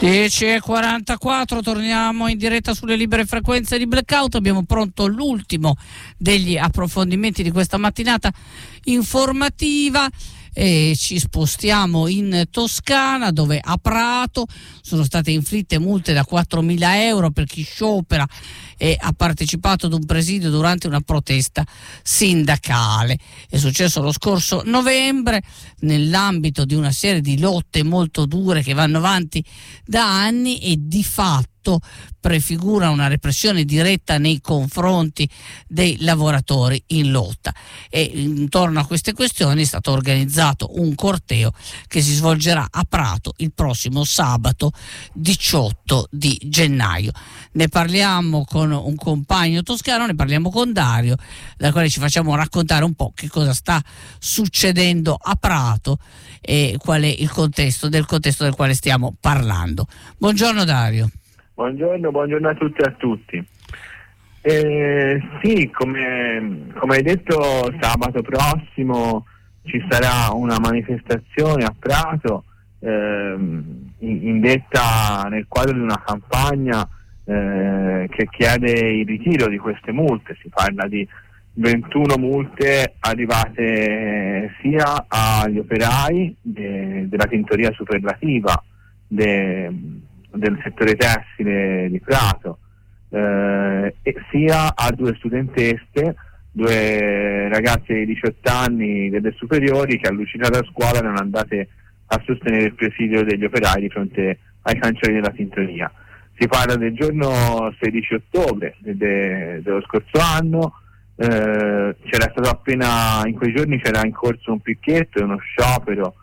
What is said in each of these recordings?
10:44, torniamo in diretta sulle libere frequenze di Blackout. Abbiamo pronto l'ultimo degli approfondimenti di questa mattinata informativa e ci spostiamo in Toscana, dove a Prato sono state inflitte multe da 4.000 euro per chi sciopera e ha partecipato ad un presidio durante una protesta sindacale. È successo lo scorso novembre nell'ambito di una serie di lotte molto dure che vanno avanti da anni e di fatto prefigura una repressione diretta nei confronti dei lavoratori in lotta, e intorno a queste questioni è stato organizzato un corteo che si svolgerà a Prato il prossimo sabato 18 di gennaio. Ne parliamo con un compagno toscano, ne parliamo con Dario, da quale ci facciamo raccontare un po' che cosa sta succedendo a Prato e qual è il contesto del quale stiamo parlando. Buongiorno Dario. Buongiorno a tutti e a tutti. Sì, come hai detto, sabato prossimo ci sarà una manifestazione a Prato indetta nel quadro di una campagna che chiede il ritiro di queste multe. Si parla di 21 multe arrivate sia agli operai della tintoria superlativa del settore tessile di Prato, e sia a 2 studentesse, 2 ragazze di 18 anni delle superiori che, allucinate a scuola, erano andate a sostenere il presidio degli operai di fronte ai cancelli della tintoria. Si parla del giorno 16 ottobre dello scorso anno. C'era stato appena, in quei giorni c'era in corso un picchetto e uno sciopero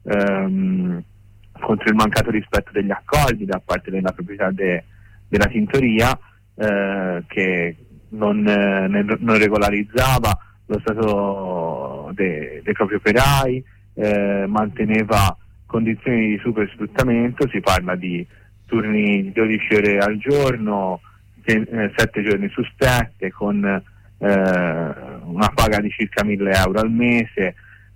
contro il mancato rispetto degli accordi da parte della proprietà della tintoria, che non regolarizzava lo stato dei propri operai, manteneva condizioni di super sfruttamento. Si parla di turni di 12 ore al giorno, 7 giorni su 7, con una paga di circa 1.000 euro al mese,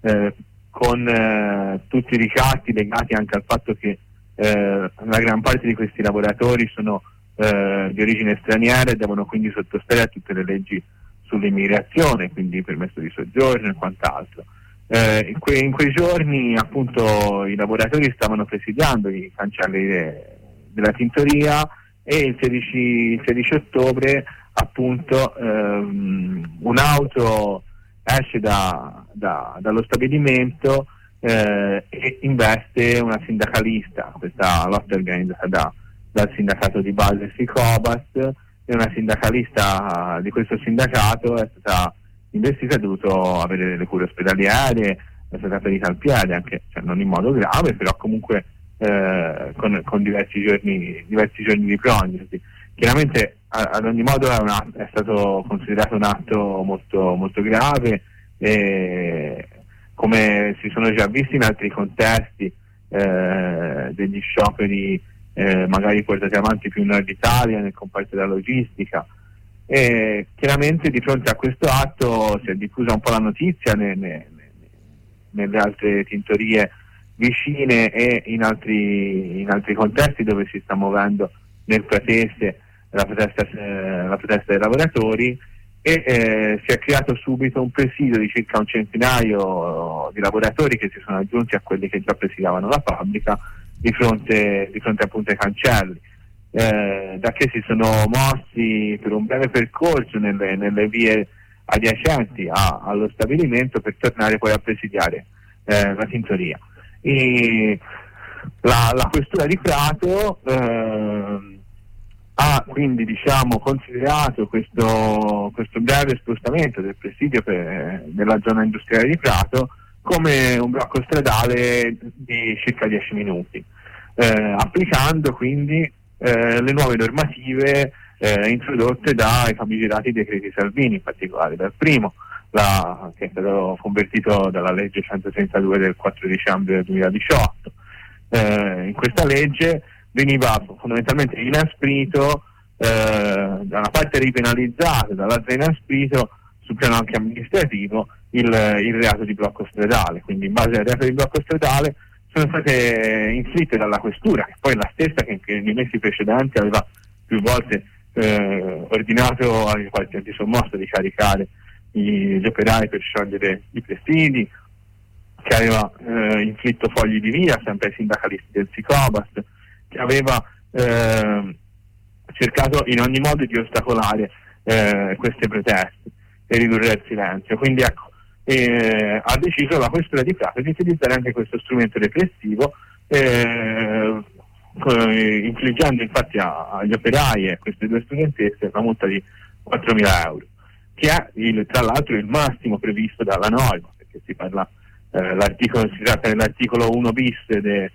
con tutti i ricatti legati anche al fatto che la gran parte di questi lavoratori sono di origine straniera e devono quindi sottostare a tutte le leggi sull'immigrazione, quindi permesso di soggiorno e quant'altro. In quei giorni, appunto, i lavoratori stavano presidiando i cancelli della tintoria, e il 16 ottobre, appunto, un'auto esce dallo stabilimento e investe una sindacalista. Questa lotta è organizzata dal sindacato di base Sicobast, e una sindacalista di questo sindacato è stata investita, ha dovuto avere delle cure ospedaliere, è stata ferita al piede, anche, cioè, non in modo grave, però comunque con diversi giorni di prognosi. Chiaramente ad ogni modo è stato considerato un atto molto, molto grave, e come si sono già visti in altri contesti degli scioperi magari portati avanti più in Nord Italia, nel comparto della logistica. E chiaramente di fronte a questo atto si è diffusa un po' la notizia nelle altre tintorie vicine e in altri contesti dove si sta muovendo nel pratese la protesta dei lavoratori, e si è creato subito un presidio di circa un centinaio di lavoratori che si sono aggiunti a quelli che già presidiavano la fabbrica di fronte appunto ai cancelli, da che si sono mossi per un breve percorso nelle vie adiacenti allo stabilimento per tornare poi a presidiare la tintoria. E la questura di Prato ha quindi, diciamo, considerato questo breve spostamento del presidio della zona industriale di Prato come un blocco stradale di circa 10 minuti, applicando quindi le nuove normative introdotte dai famigerati decreti Salvini, in particolare dal primo, che è stato convertito dalla legge 132 del 4 dicembre 2018. In questa legge veniva fondamentalmente inasprito, da una parte ripenalizzato, dall'altra inasprito sul piano anche amministrativo il reato di blocco stradale. Quindi in base al reato di blocco stradale sono state inflitte dalla questura, che poi è la stessa che nei mesi precedenti aveva più volte ordinato ai partiti antisommossa di caricare gli operai per sciogliere i presidi, che aveva inflitto fogli di via sempre ai sindacalisti del Sicobast, che aveva cercato in ogni modo di ostacolare queste proteste e ridurre il silenzio. Quindi ecco, ha deciso la questura di Prato di utilizzare anche questo strumento repressivo, infliggendo infatti agli operai e a queste due studentesse una multa di 4.000 euro, che è tra l'altro il massimo previsto dalla norma, perché si parla si tratta dell'articolo 1 bis del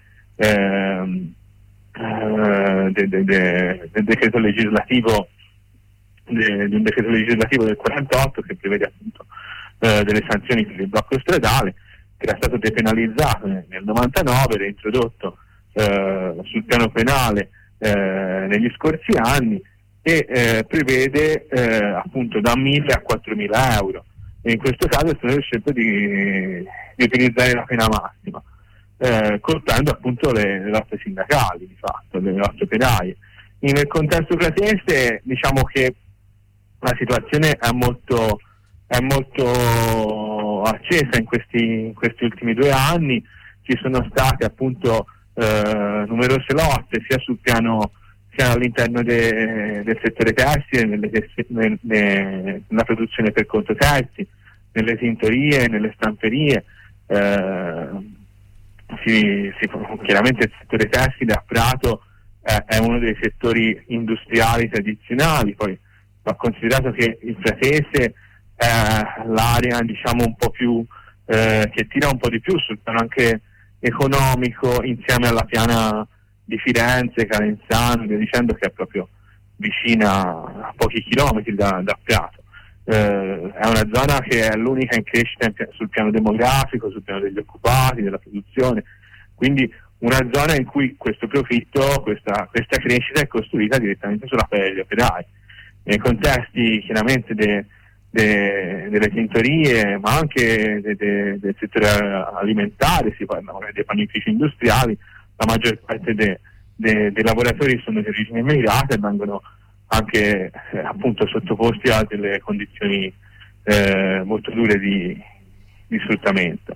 decreto legislativo di un decreto legislativo del 48 che prevede appunto delle sanzioni per il blocco stradale, che era stato depenalizzato nel 99, reintrodotto sul piano penale negli scorsi anni, e prevede appunto da 1.000 a 4.000 euro, e in questo caso è stato scelto di utilizzare la pena massima, colpendo appunto le lotte sindacali, di fatto, le lotte operaie. Nel contesto pratese diciamo che la situazione è molto accesa in questi ultimi 2 anni. Ci sono state appunto numerose lotte sia all'interno del settore tessile, nella produzione per conto terzi, nelle tintorie, nelle stamperie. Chiaramente il settore tessile a Prato è uno dei settori industriali tradizionali, poi va considerato che il pratese è l'area diciamo un po' più che tira un po' di più sul piano anche economico, insieme alla piana di Firenze, Calenzano, via dicendo, che è proprio vicina a pochi chilometri da Prato. È una zona che è l'unica in crescita sul piano demografico, sul piano degli occupati, della produzione, quindi una zona in cui questo profitto, questa crescita è costruita direttamente sulla pelle degli operai. Nei contesti chiaramente delle tintorie, ma anche del settore alimentare, si parla dei panifici industriali, la maggior parte dei lavoratori sono di origine immigrata e vengono anche appunto sottoposti a delle condizioni molto dure di sfruttamento.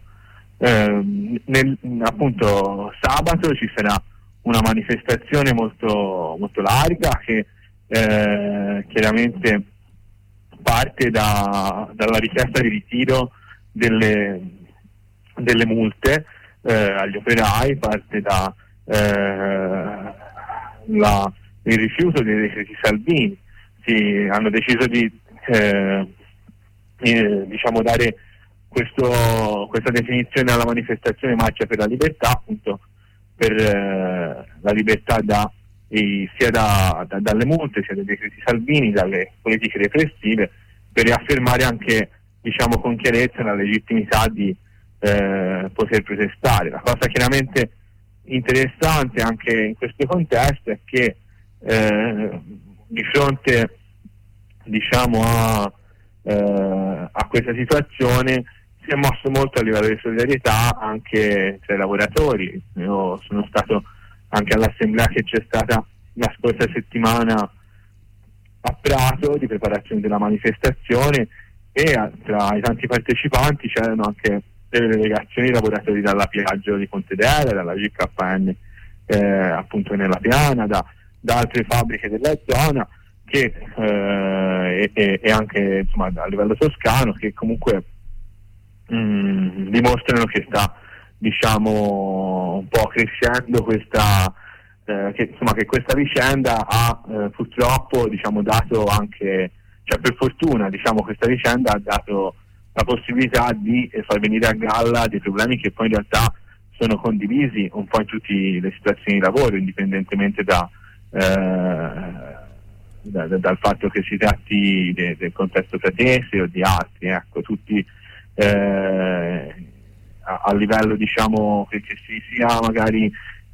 Appunto sabato ci sarà una manifestazione molto, molto larga che chiaramente parte dalla richiesta di ritiro delle multe agli operai, parte il rifiuto dei decreti Salvini. Hanno deciso di diciamo dare questa definizione alla manifestazione Marcia per la Libertà, appunto per la libertà sia dalle multe, sia dai decreti Salvini, dalle politiche repressive, per riaffermare anche diciamo con chiarezza la legittimità di poter protestare. La cosa chiaramente interessante anche in questo contesto è che di fronte diciamo a questa situazione si è mosso molto a livello di solidarietà anche tra i lavoratori. Io sono stato anche all'assemblea che c'è stata la scorsa settimana a Prato di preparazione della manifestazione, e tra i tanti partecipanti c'erano anche delle delegazioni di lavoratori dalla Piaggio di Pontedera, dalla GKN appunto nella Piana, da altre fabbriche della zona, che e anche insomma a livello toscano, che comunque dimostrano che sta diciamo un po' crescendo che questa vicenda ha purtroppo diciamo dato anche, cioè per fortuna diciamo questa vicenda ha dato la possibilità di far venire a galla dei problemi che poi in realtà sono condivisi un po' in tutte le situazioni di lavoro, indipendentemente dal fatto che si tratti del contesto pratese o di altri, ecco, tutti a livello diciamo che si sia magari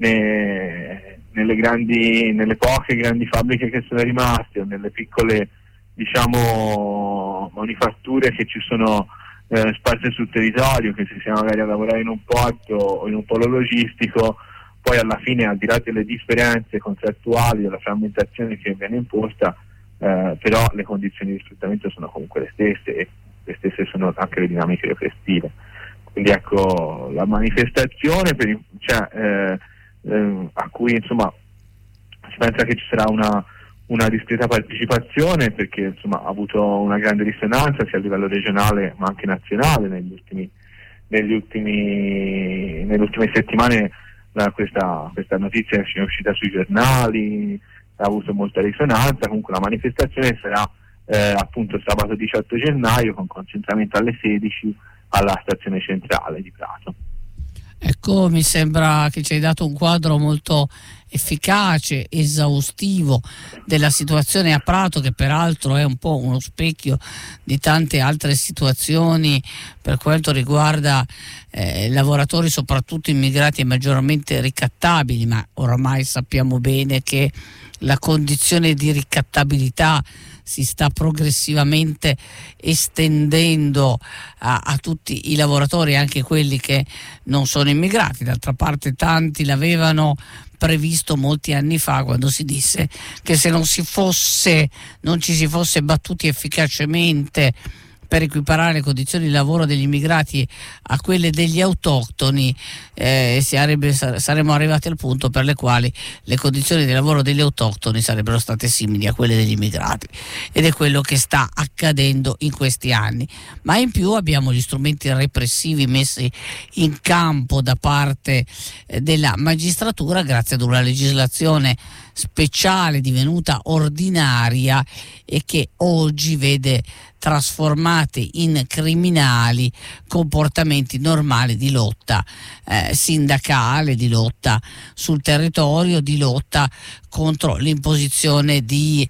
nelle poche grandi fabbriche che sono rimaste o nelle piccole diciamo manifatture che ci sono sparse sul territorio, che si sia magari a lavorare in un porto o in un polo logistico, poi alla fine, al di là delle differenze contrattuali, della frammentazione che viene imposta, però le condizioni di sfruttamento sono comunque le stesse, e le stesse sono anche le dinamiche repressive. Quindi ecco, la manifestazione a cui insomma si pensa che ci sarà una discreta partecipazione, perché insomma ha avuto una grande risonanza sia a livello regionale ma anche nazionale nelle ultime settimane. Questa notizia è uscita sui giornali, ha avuto molta risonanza. Comunque la manifestazione sarà appunto sabato 18 gennaio con concentramento alle 16 alla stazione centrale di Prato. Ecco, mi sembra che ci hai dato un quadro molto efficace, esaustivo della situazione a Prato, che peraltro è un po' uno specchio di tante altre situazioni per quanto riguarda lavoratori, soprattutto immigrati e maggiormente ricattabili, ma oramai sappiamo bene che la condizione di ricattabilità si sta progressivamente estendendo a tutti i lavoratori, anche quelli che non sono immigrati. D'altra parte tanti l'avevano previsto molti anni fa, quando si disse che se non ci si fosse battuti efficacemente per equiparare le condizioni di lavoro degli immigrati a quelle degli autoctoni, saremmo arrivati al punto per le quali le condizioni di lavoro degli autoctoni sarebbero state simili a quelle degli immigrati, ed è quello che sta accadendo in questi anni. Ma in più abbiamo gli strumenti repressivi messi in campo da parte della magistratura, grazie ad una legislazione speciale divenuta ordinaria e che oggi vede trasformati in criminali comportamenti normali di lotta sindacale, di lotta sul territorio, di lotta contro l'imposizione di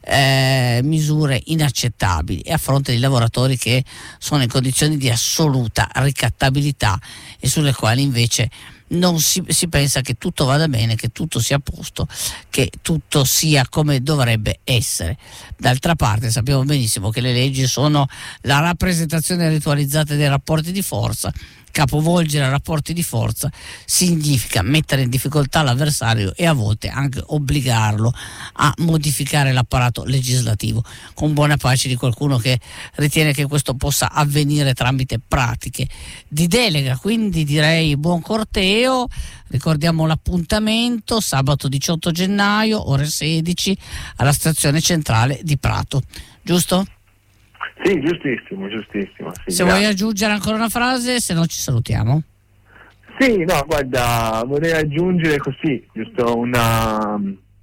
misure inaccettabili, e a fronte di lavoratori che sono in condizioni di assoluta ricattabilità e sulle quali invece non si pensa che tutto vada bene, che tutto sia a posto, che tutto sia come dovrebbe essere. D'altra parte sappiamo benissimo che le leggi sono la rappresentazione ritualizzata dei rapporti di forza. Capovolgere rapporti di forza significa mettere in difficoltà l'avversario e a volte anche obbligarlo a modificare l'apparato legislativo, con buona pace di qualcuno che ritiene che questo possa avvenire tramite pratiche di delega. Quindi direi buon corteo. Ricordiamo l'appuntamento: sabato 18 gennaio ore 16 alla stazione centrale di Prato, giusto? Sì, giustissimo. Sì, se vuoi aggiungere ancora una frase, se no ci salutiamo. Sì, no, guarda, vorrei aggiungere così, giusto una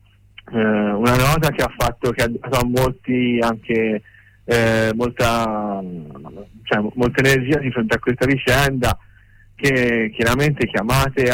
nota che ha fatto, che ha dato a molti anche molta energia di fronte a questa vicenda, che chiaramente chiamate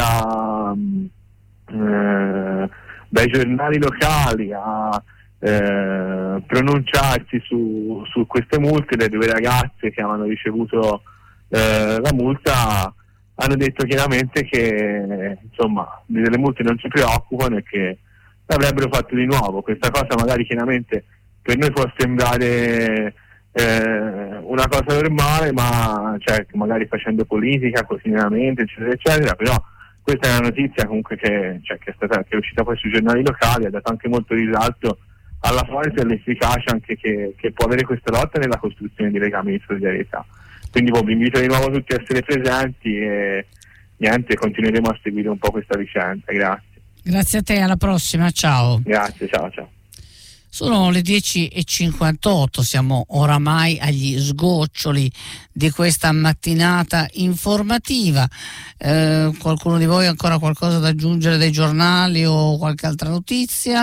dai giornali locali a pronunciarsi su queste multe. Le due ragazze che avevano ricevuto la multa hanno detto chiaramente che insomma delle multe non si preoccupano e che l'avrebbero fatto di nuovo. Questa cosa magari chiaramente per noi può sembrare una cosa normale, ma magari facendo politica quotidianamente eccetera eccetera, però questa è una notizia comunque che è uscita poi sui giornali locali, ha dato anche molto risalto alla forza e all'efficacia anche che può avere questa lotta nella costruzione di legami di solidarietà. Quindi vi invito di nuovo tutti a essere presenti e continueremo a seguire un po' questa vicenda. Grazie a te, alla prossima, ciao. Grazie, ciao. Sono le 10:58, siamo oramai agli sgoccioli di questa mattinata informativa. Qualcuno di voi ha ancora qualcosa da aggiungere dai giornali o qualche altra notizia?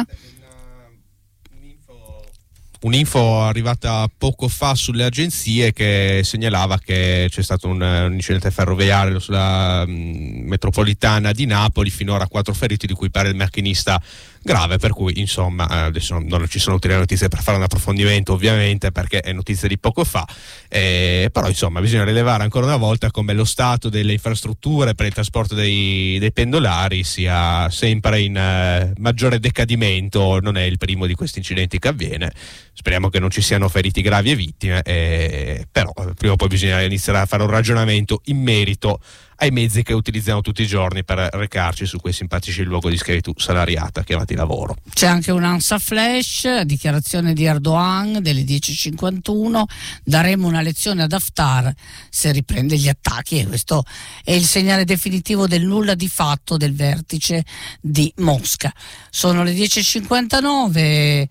Un'info arrivata poco fa sulle agenzie che segnalava che c'è stato un incidente ferroviario sulla metropolitana di Napoli, finora 4 feriti, di cui pare il macchinista grave, per cui insomma adesso non ci sono ulteriori notizie per fare un approfondimento, ovviamente, perché è notizia di poco fa, però insomma bisogna rilevare ancora una volta come lo stato delle infrastrutture per il trasporto dei pendolari sia sempre in maggiore decadimento. Non è il primo di questi incidenti che avviene, speriamo che non ci siano feriti gravi e vittime, però prima o poi bisogna iniziare a fare un ragionamento in merito ai mezzi che utilizziamo tutti i giorni per recarci su quei simpatici luoghi di schiavitù salariata chiamati lavoro. C'è anche un ANSA flash, dichiarazione di Erdogan delle 10:51, daremo una lezione ad Haftar se riprende gli attacchi, e questo è il segnale definitivo del nulla di fatto del vertice di Mosca. Sono le 10:59,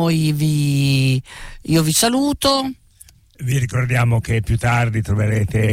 io vi saluto. Vi ricordiamo che più tardi troverete